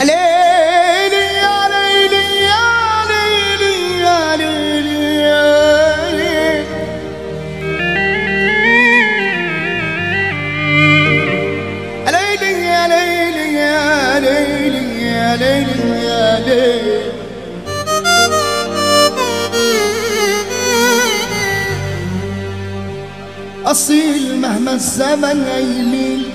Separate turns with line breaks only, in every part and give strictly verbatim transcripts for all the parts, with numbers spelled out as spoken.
ليلي يا ليلي يا ليلي يا ليلي يا ليلي يا ليلي يا ليلي يا ليلي يا ليلي أصيل مهما الزمن يميل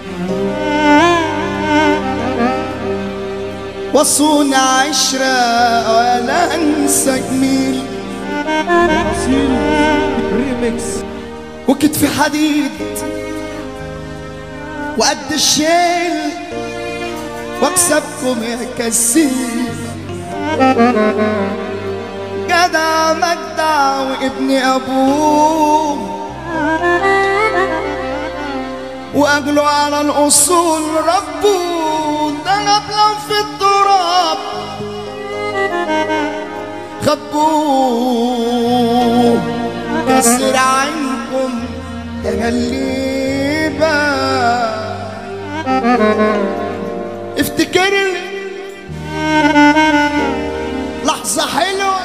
وصون عشرة ولا أنسى جميل
أصيل ريميكس
وكتفي حديد وقد الشيل واكسبكم يا كسيل جدع مجدع وابن ابوه واجله على الاصول ربه ده نبلة في التراب خبوه كسر عنكم يا غليبة افتكر لحظة حلوة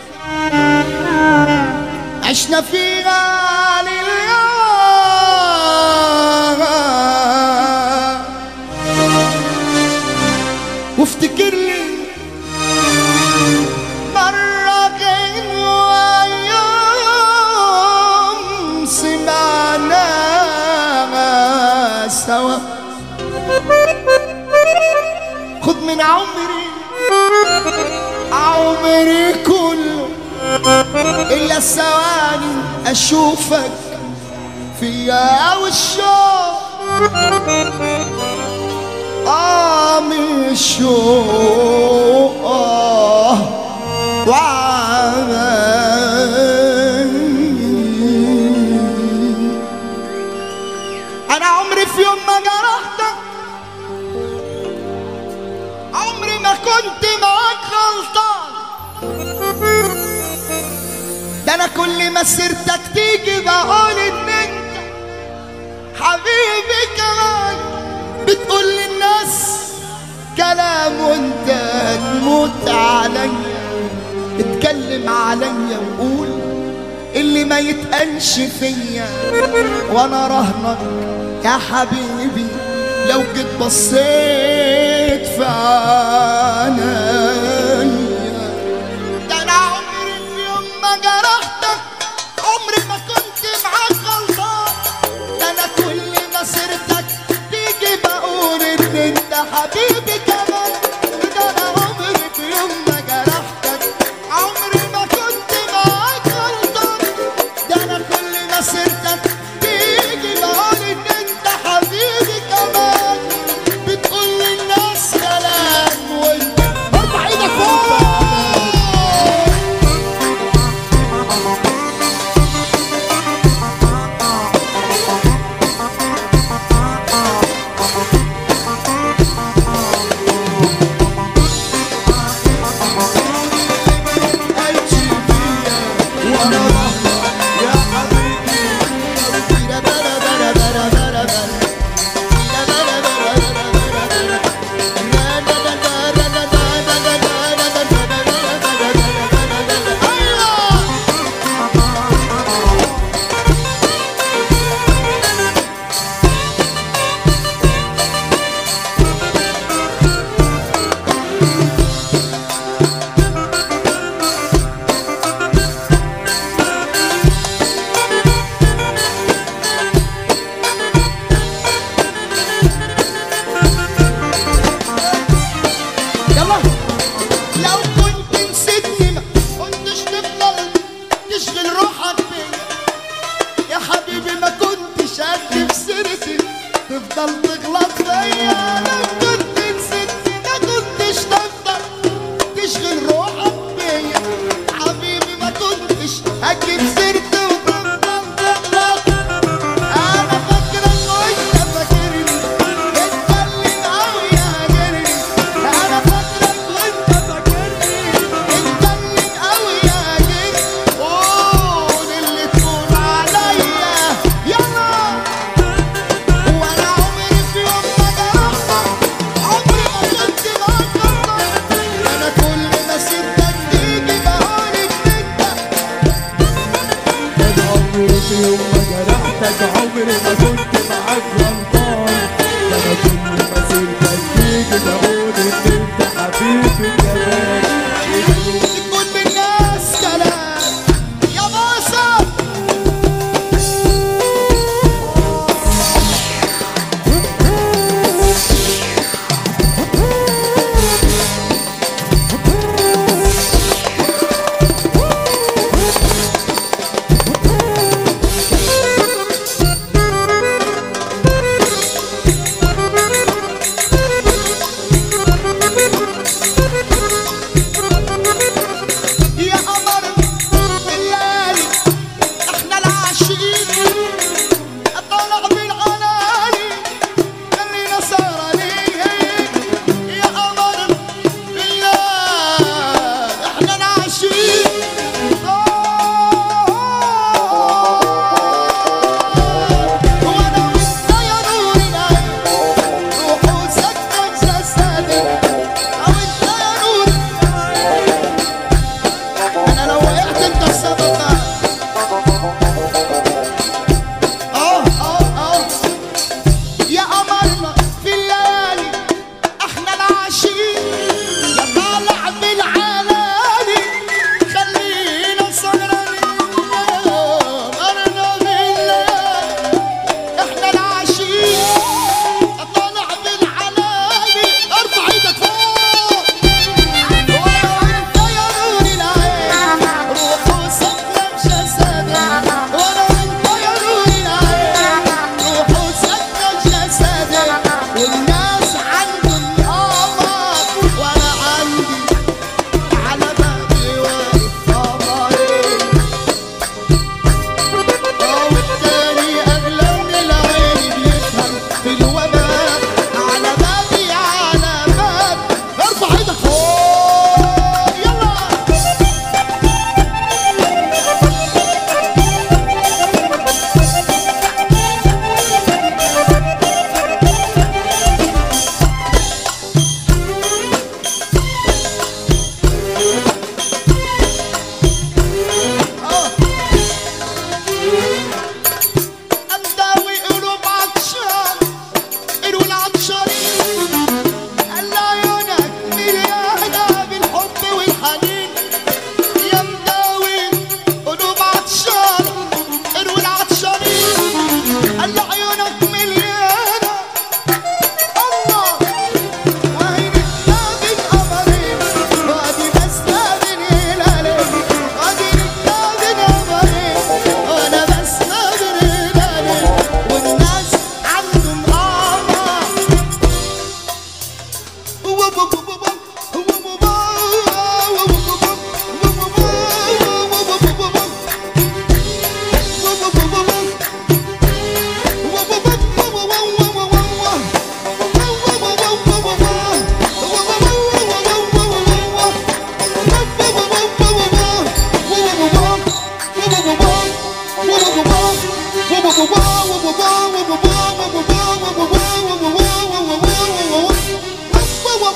عشنا فيها لله وافتكر لي مرة غنوة يوم سمعناها سوا خد من عمري عمري كله إلا الثواني أشوفك فيا والشوق آه من الشوق آه وعمل أنا عمري في يوم ما جرحتك عمري ما كنت معاك غلطان ده أنا كل ما سيرتك تيجي بقول إن أنت حبيبي كمان بتقول للناس كلام وانت تموت عليا اتكلم عليا وقول اللي ما يتقالش فيا وانا رهنك يا حبيبي لو جيت بصيت في عينيا ده انا عمري في يوم ما جرحتك عمري ما كنت معاك غلطان ده انا كل ما سيرتك تيجي بقول ان انت حبيبي كمان ده انا عمري في يوم ما جرحتك عمري ما كنت معاك غلطان ده انا كل ما سيرتك تيجي بقول ان انت حبيبي كمان بتقول للناس كلام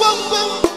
بوم بوم